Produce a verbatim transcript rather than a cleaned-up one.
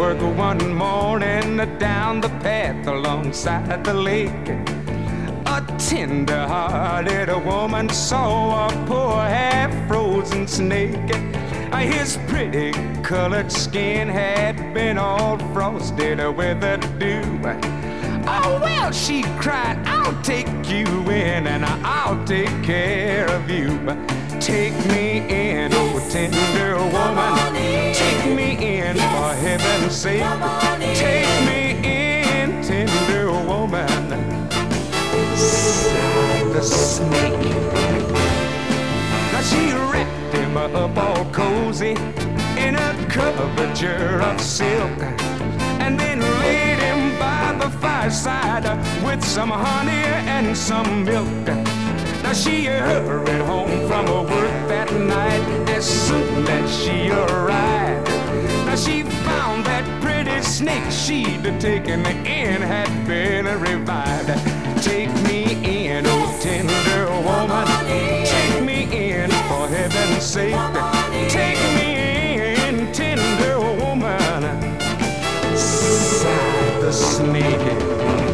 work one morning down the path alongside the lake. A tender-hearted woman saw a poor half-frozen snake. His pretty colored skin had been all frosted with the dew. Oh, well, she cried, I'll take you in and I'll take care of you. Take me in, oh tender woman. Take me in, for heaven's sake. Take me in, tender woman. Sighed the snake. Now she wrapped him up all cozy in a coverture of silk, and then laid him by the fireside with some honey and some milk. Now she hurried home from her work that night as soon as she arrived. Now she found that pretty snake she'd taken in had been revived. Take me in, oh tender woman. Take me in, for heaven's sake. Take me in, tender woman. Sighed the snake.